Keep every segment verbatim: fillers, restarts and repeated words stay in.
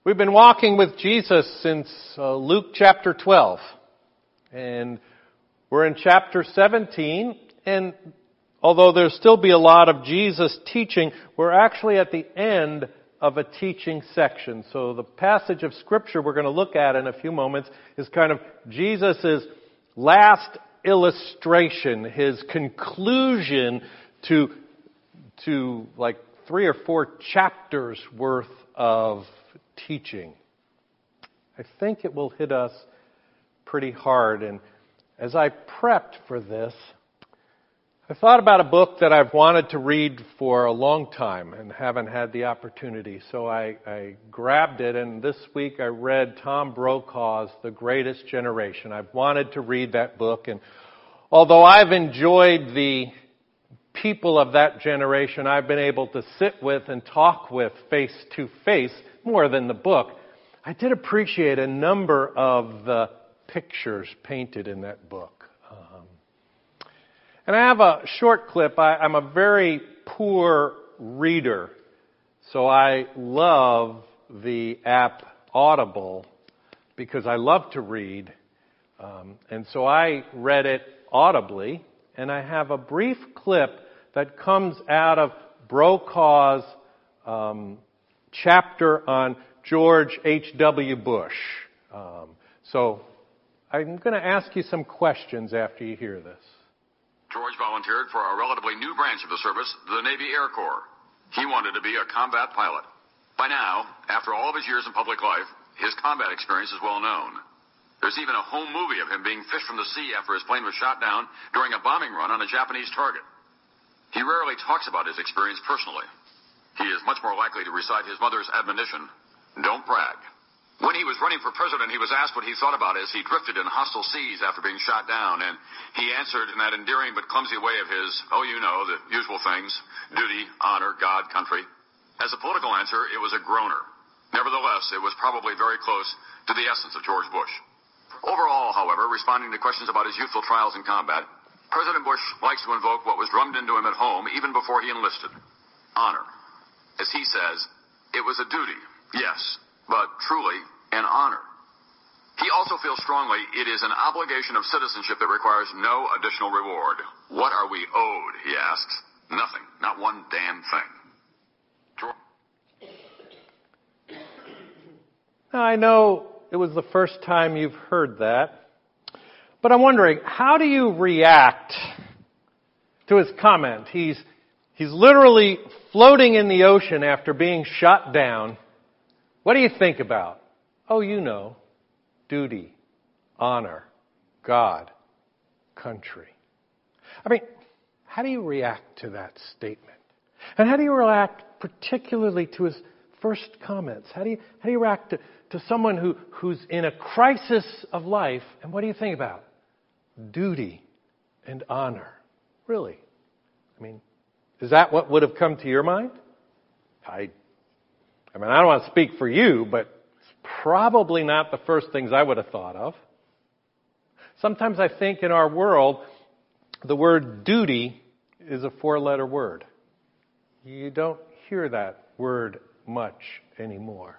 We've been walking with Jesus since uh, Luke chapter twelve, and we're in chapter seventeen, and although there'll still be a lot of Jesus teaching, we're actually at the end of a teaching section. So the passage of Scripture we're going to look at in a few moments is kind of Jesus' last illustration, his conclusion to, to like three or four chapters worth of teaching. I think it will hit us pretty hard. And as I prepped for this, I thought about a book that I've wanted to read for a long time and haven't had the opportunity. So I, I grabbed it, and this week I read Tom Brokaw's The Greatest Generation. I've wanted to read that book, and although I've enjoyed the people of that generation I've been able to sit with and talk with face to face more than the book, I did appreciate a number of the pictures painted in that book. Um, and I have a short clip. I, I'm a very poor reader, so I love the app Audible because I love to read. Um, and so I read it audibly, and I have a brief clip that comes out of Brokaw's um, chapter on George H W Bush. Um, so I'm going to ask you some questions after you hear this. George volunteered for a relatively new branch of the service, the Navy Air Corps. He wanted to be a combat pilot. By now, after all of his years in public life, his combat experience is well known. There's even a home movie of him being fished from the sea after his plane was shot down during a bombing run on a Japanese target. He rarely talks about his experience personally. He is much more likely to recite his mother's admonition, don't brag. When he was running for president, he was asked what he thought about as he drifted in hostile seas after being shot down, and he answered in that endearing but clumsy way of his, oh, you know, the usual things, duty, honor, God, country. As a political answer, it was a groaner. Nevertheless, it was probably very close to the essence of George Bush. Overall, however, responding to questions about his youthful trials in combat, President Bush likes to invoke what was drummed into him at home even before he enlisted. Honor. As he says, it was a duty, yes, but truly an honor. He also feels strongly it is an obligation of citizenship that requires no additional reward. What are we owed, he asks. Nothing. Not one damn thing. Now, I know it was the first time you've heard that, but I'm wondering, how do you react to his comment? He's, he's literally floating in the ocean after being shot down. What do you think about? Oh, you know, duty, honor, God, country. I mean, how do you react to that statement? And how do you react particularly to his first comments? How do you, how do you react to, to someone who, who's in a crisis of life, and what do you think about? Duty and honor. Really? I mean, is that what would have come to your mind? I, I mean, I don't want to speak for you, but it's probably not the first things I would have thought of. Sometimes I think in our world, the word duty is a four-letter word. You don't hear that word much anymore.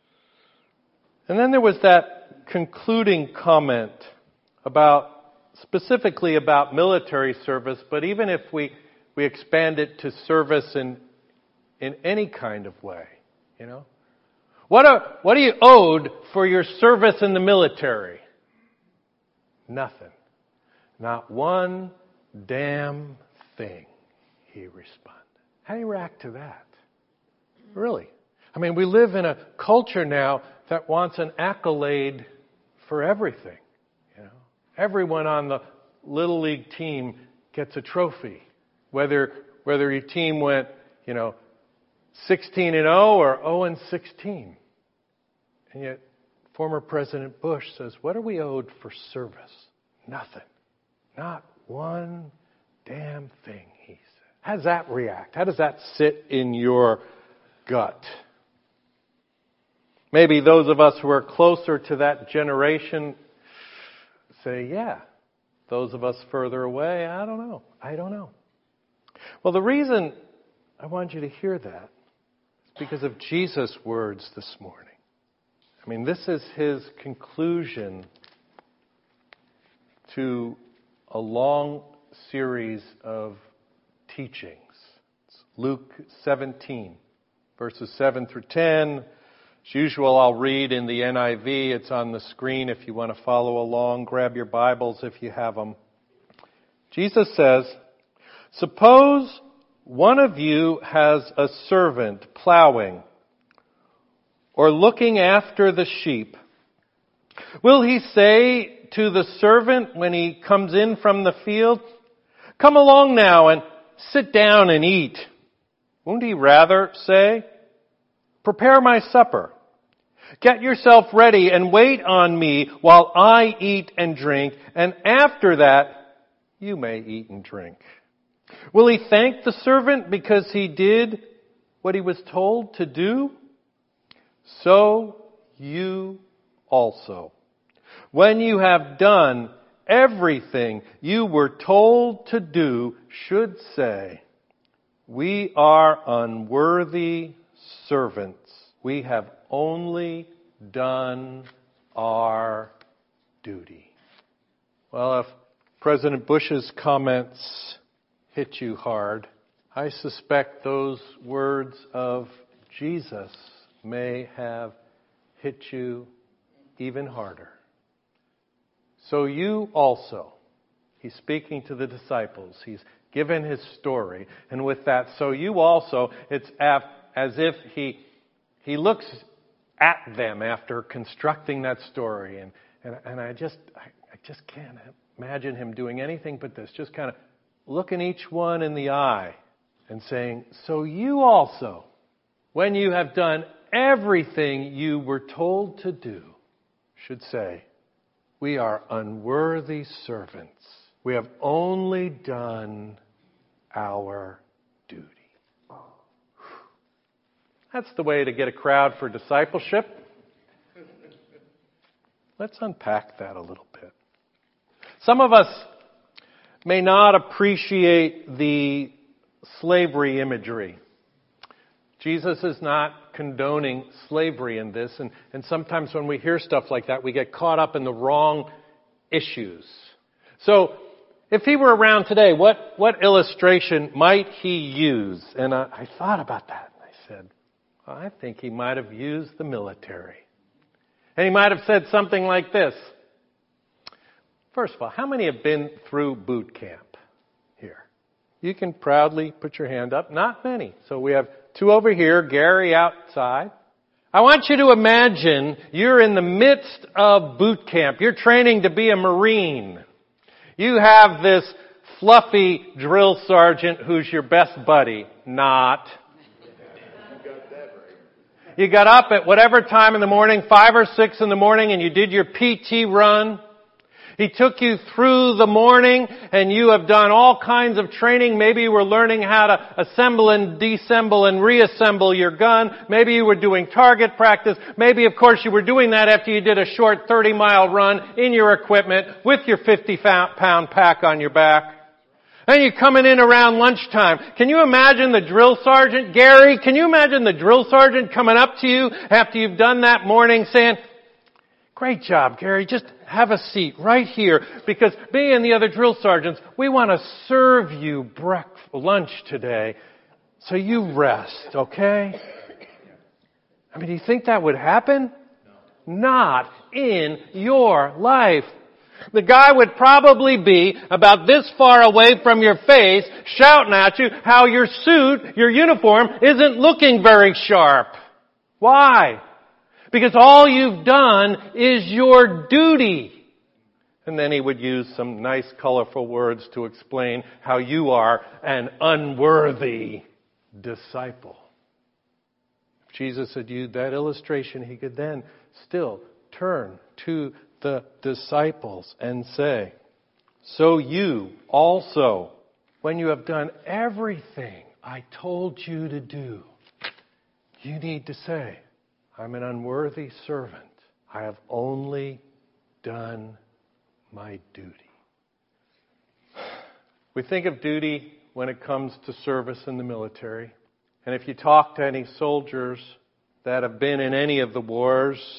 And then there was that concluding comment about, specifically about military service, but even if we, we expand it to service in, in any kind of way, you know. What are, what are you owed for your service in the military? Nothing. Not one damn thing, he responded. How do you react to that? Really? I mean, we live in a culture now that wants an accolade for everything. You know, everyone on the Little League team gets a trophy. Whether whether your team went, you know, sixteen and oh or oh and sixteen. And yet, former President Bush says, what are we owed for service? Nothing. Not one damn thing, he said. How does that react? How does that sit in your gut? Maybe those of us who are closer to that generation say, yeah. Those of us further away, I don't know. I don't know. Well, the reason I want you to hear that is because of Jesus' words this morning. I mean, this is his conclusion to a long series of teachings. It's Luke seventeen, verses seven through ten. As usual, I'll read in the N I V. It's on the screen if you want to follow along. Grab your Bibles if you have them. Jesus says, "Suppose one of you has a servant plowing or looking after the sheep. Will he say to the servant when he comes in from the field, 'Come along now and sit down and eat'? Won't he rather say, 'Prepare my supper. Get yourself ready and wait on me while I eat and drink, and after that you may eat and drink'? Will he thank the servant because he did what he was told to do? So you also, when you have done everything you were told to do, should say, 'We are unworthy servants. We have only done our duty.'" Well, if President Bush's comments hit you hard, I suspect those words of Jesus may have hit you even harder. So you also, he's speaking to the disciples, he's given his story, and with that, so you also, it's as if he he looks at them after constructing that story, and and, and I just I, I just can't imagine him doing anything but this, just kind of looking each one in the eye and saying, "So you also, when you have done everything you were told to do, should say, 'We are unworthy servants. We have only done our duty.'" That's the way to get a crowd for discipleship. Let's unpack that a little bit. Some of us may not appreciate the slavery imagery. Jesus is not condoning slavery in this, and, and sometimes when we hear stuff like that, we get caught up in the wrong issues. So, if he were around today, what, what illustration might he use? And I, I thought about that, and I said, well, I think he might have used the military. And he might have said something like this. First of all, how many have been through boot camp here? You can proudly put your hand up. Not many. So we have two over here, Gary outside. I want you to imagine you're in the midst of boot camp. You're training to be a Marine. You have this fluffy drill sergeant who's your best buddy. Not. You got up at whatever time in the morning, five or six in the morning, and you did your P T run. He took you through the morning and you have done all kinds of training. Maybe you were learning how to assemble and deassemble and reassemble your gun. Maybe you were doing target practice. Maybe, of course, you were doing that after you did a short thirty mile run in your equipment with your fifty pound pack on your back. And you're coming in around lunchtime. Can you imagine the drill sergeant, Gary, can you imagine the drill sergeant coming up to you after you've done that morning saying, "Great job, Gary. Just have a seat right here because me and the other drill sergeants, we want to serve you breakfast, lunch today, so you rest, okay?" I mean, do you think that would happen? No. Not in your life. The guy would probably be about this far away from your face, shouting at you how your suit, your uniform, isn't looking very sharp. Why? Because all you've done is your duty. And then he would use some nice, colorful words to explain how you are an unworthy disciple. If Jesus had used that illustration, he could then still turn to the disciples and say, "So you also, when you have done everything I told you to do, you need to say, 'I'm an unworthy servant. I have only done my duty.'" We think of duty when it comes to service in the military. And if you talk to any soldiers that have been in any of the wars,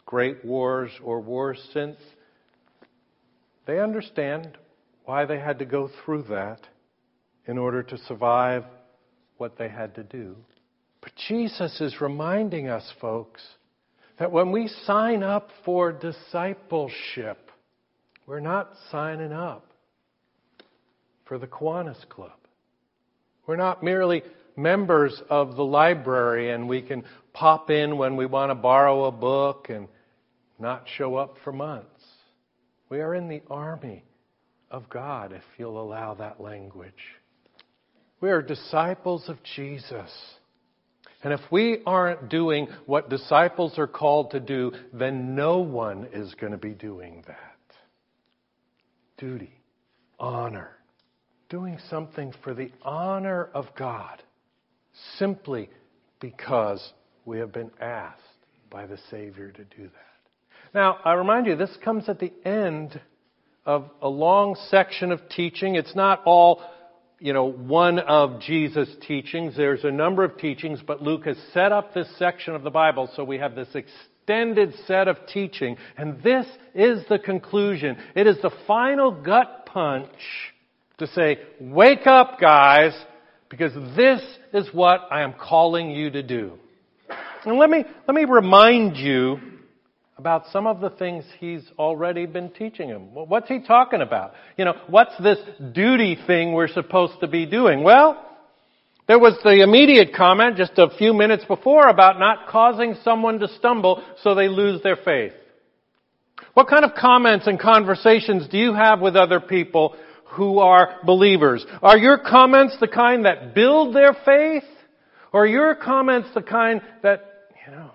great wars or wars since, they understand why they had to go through that in order to survive what they had to do. But Jesus is reminding us, folks, that when we sign up for discipleship, we're not signing up for the Kiwanis Club. We're not merely members of the library and we can pop in when we want to borrow a book and not show up for months. We are in the army of God, if you'll allow that language. We are disciples of Jesus. And if we aren't doing what disciples are called to do, then no one is going to be doing that. Duty, honor, doing something for the honor of God, simply because we have been asked by the Savior to do that. Now, I remind you, this comes at the end of a long section of teaching. It's not all, you know, one of Jesus' teachings. There's a number of teachings, but Luke has set up this section of the Bible so we have this extended set of teaching. And this is the conclusion. It is the final gut punch to say, wake up, guys, because this is what I am calling you to do. And let me, let me remind you about some of the things he's already been teaching them. What's he talking about? You know, what's this duty thing we're supposed to be doing? Well, there was the immediate comment just a few minutes before about not causing someone to stumble so they lose their faith. What kind of comments and conversations do you have with other people who are believers? Are your comments the kind that build their faith? Or are your comments the kind that, you know,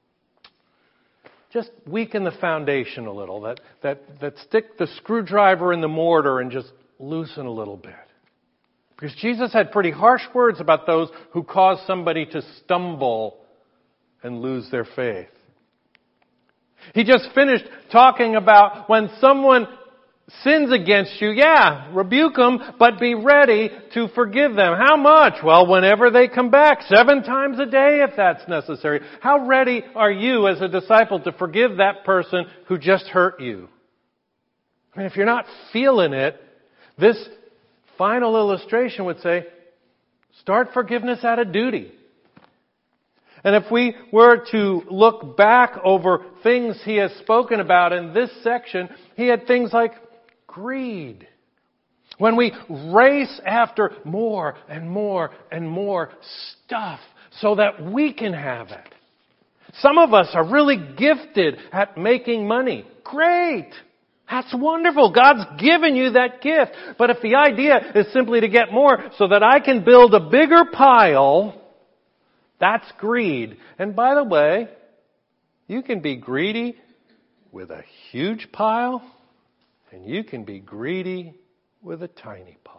just weaken the foundation a little, that, that, that stick the screwdriver in the mortar and just loosen a little bit? Because Jesus had pretty harsh words about those who cause somebody to stumble and lose their faith. He just finished talking about when someone sins against you, yeah, rebuke them, but be ready to forgive them. How much? Well, whenever they come back, seven times a day if that's necessary. How ready are you as a disciple to forgive that person who just hurt you? I mean, if you're not feeling it, this final illustration would say, start forgiveness out of duty. And if we were to look back over things he has spoken about in this section, he had things like greed. When we race after more and more and more stuff so that we can have it. Some of us are really gifted at making money. Great! That's wonderful. God's given you that gift. But if the idea is simply to get more so that I can build a bigger pile, that's greed. And by the way, you can be greedy with a huge pile, and you can be greedy with a tiny pile.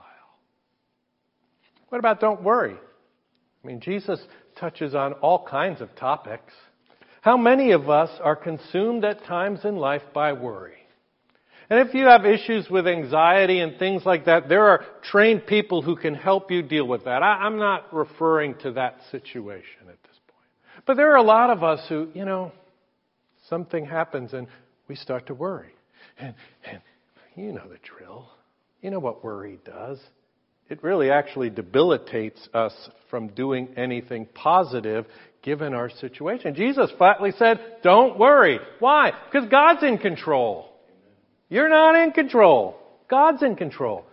What about don't worry? I mean, Jesus touches on all kinds of topics. How many of us are consumed at times in life by worry? And if you have issues with anxiety and things like that, there are trained people who can help you deal with that. I, I'm not referring to that situation at this point. But there are a lot of us who, you know, something happens and we start to worry. And, and you know the drill. You know what worry does. It really actually debilitates us from doing anything positive given our situation. Jesus flatly said, don't worry. Why? Because God's in control. You're not in control. God's in control.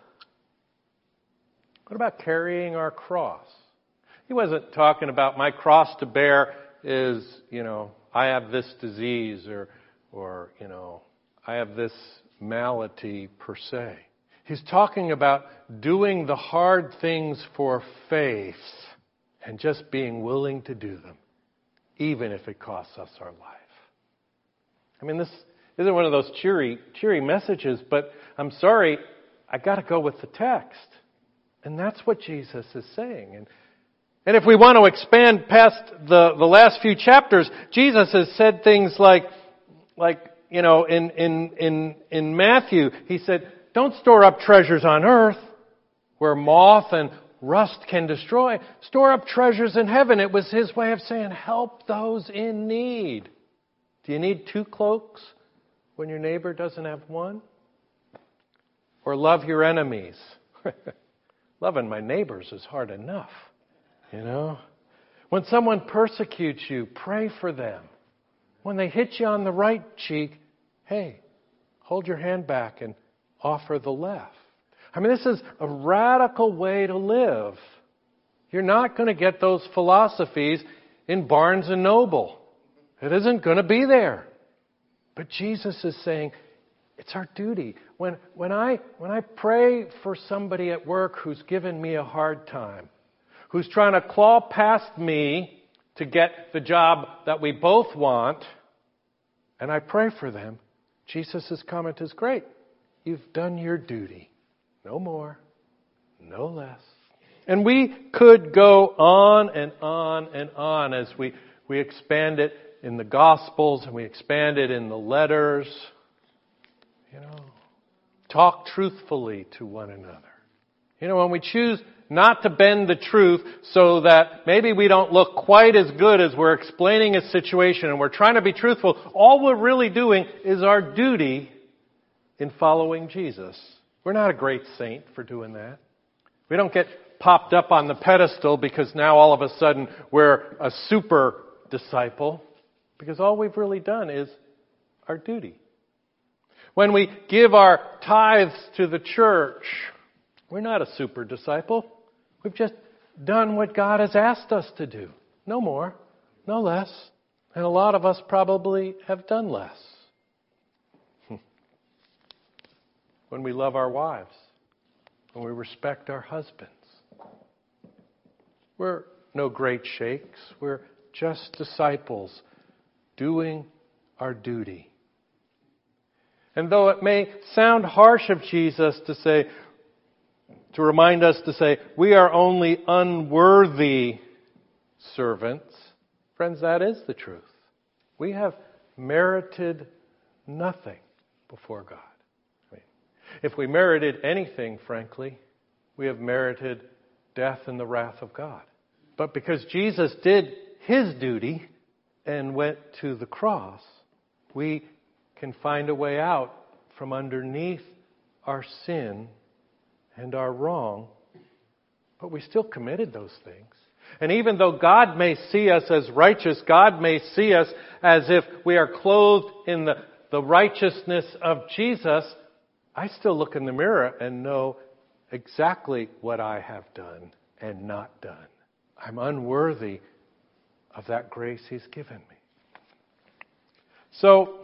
What about carrying our cross? He wasn't talking about my cross to bear is, you know, I have this disease or, or, you know, I have this malady per se. He's talking about doing the hard things for faith and just being willing to do them, even if it costs us our life. I mean, this isn't one of those cheery, cheery messages, but I'm sorry, I got to go with the text. And that's what Jesus is saying. And, and if we want to expand past the, the last few chapters, Jesus has said things like, like, you know, in, in, in, in Matthew, he said, don't store up treasures on earth where moth and rust can destroy. Store up treasures in heaven. It was his way of saying, help those in need. Do you need two cloaks when your neighbor doesn't have one? Or love your enemies? Loving my neighbors is hard enough, you know. When someone persecutes you, pray for them. When they hit you on the right cheek, hey, hold your hand back and offer the left. I mean, this is a radical way to live. You're not going to get those philosophies in Barnes and Noble. It isn't going to be there. But Jesus is saying, it's our duty. When, when, I, when I pray for somebody at work who's given me a hard time, who's trying to claw past me to get the job that we both want, and I pray for them, Jesus' comment is, great, you've done your duty. No more, no less. And we could go on and on and on as we, we expand it in the Gospels and we expand it in the letters. You know, talk truthfully to one another. You know, when we choose not to bend the truth so that maybe we don't look quite as good as we're explaining a situation and we're trying to be truthful, all we're really doing is our duty in following Jesus. We're not a great saint for doing that. We don't get popped up on the pedestal because now all of a sudden we're a super disciple, because all we've really done is our duty. When we give our tithes to the church, we're not a super disciple. We've just done what God has asked us to do. No more, no less. And a lot of us probably have done less. When we love our wives, when we respect our husbands, we're no great shakes. We're just disciples doing our duty. And though it may sound harsh of Jesus to say, to remind us to say, we are only unworthy servants, friends, that is the truth. We have merited nothing before God. I mean, if we merited anything, frankly, we have merited death and the wrath of God. But because Jesus did His duty and went to the cross, we can find a way out from underneath our sin and our wrong, but we still committed those things. And even though God may see us as righteous, God may see us as if we are clothed in the, the righteousness of Jesus, I still look in the mirror and know exactly what I have done and not done. I'm unworthy of that grace He's given me. So,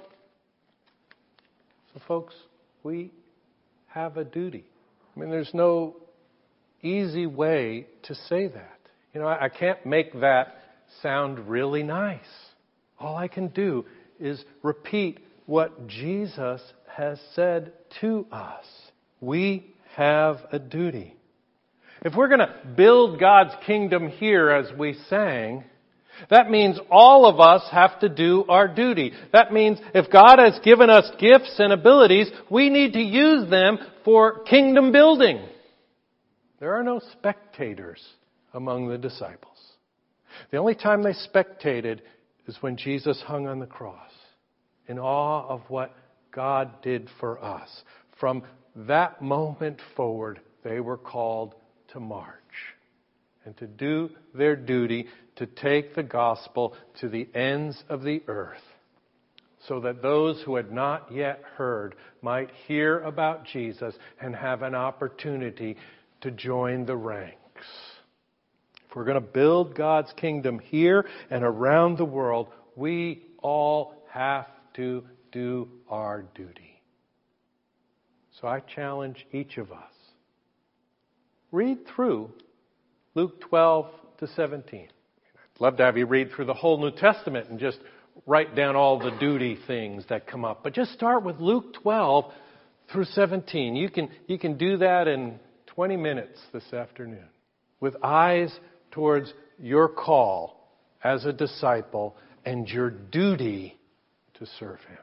So folks, we have a duty. I mean, there's no easy way to say that. You know, I can't make that sound really nice. All I can do is repeat what Jesus has said to us. We have a duty. If we're going to build God's kingdom here as we sang, that means all of us have to do our duty. That means if God has given us gifts and abilities, we need to use them for kingdom building. There are no spectators among the disciples. The only time they spectated is when Jesus hung on the cross, in awe of what God did for us. From that moment forward, they were called to march and to do their duty to take the gospel to the ends of the earth, so that those who had not yet heard might hear about Jesus and have an opportunity to join the ranks. If we're going to build God's kingdom here and around the world, we all have to do our duty. So I challenge each of us. Read through Luke twelve to seventeen. I'd love to have you read through the whole New Testament and just write down all the duty things that come up. But just start with Luke twelve through seventeen. You can, you can do that in twenty minutes this afternoon, with eyes towards your call as a disciple and your duty to serve Him.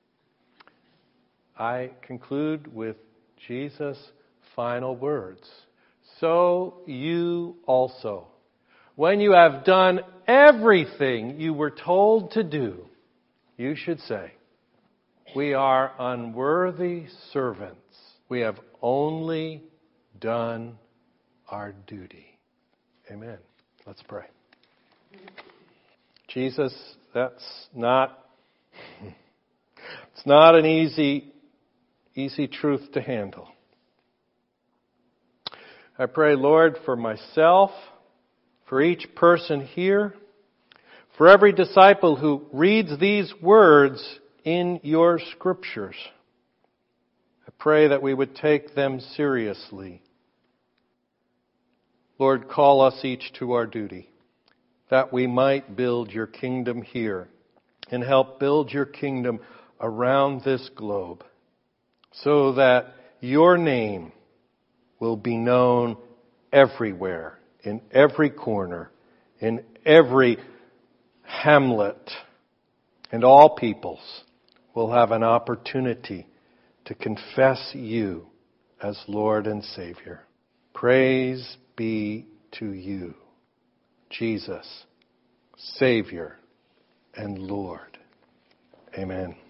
I conclude with Jesus' final words. So you also, when you have done everything you were told to do, you should say, we are unworthy servants. We have only done our duty. Amen. Let's pray. Jesus, that's not, it's not an easy, easy truth to handle. I pray, Lord, for myself, for each person here, for every disciple who reads these words in your scriptures. I pray that we would take them seriously. Lord, call us each to our duty, that we might build your kingdom here and help build your kingdom around this globe, so that your name will be known everywhere, in every corner, in every hamlet, and all peoples will have an opportunity to confess you as Lord and Savior. Praise be to you, Jesus, Savior and Lord. Amen.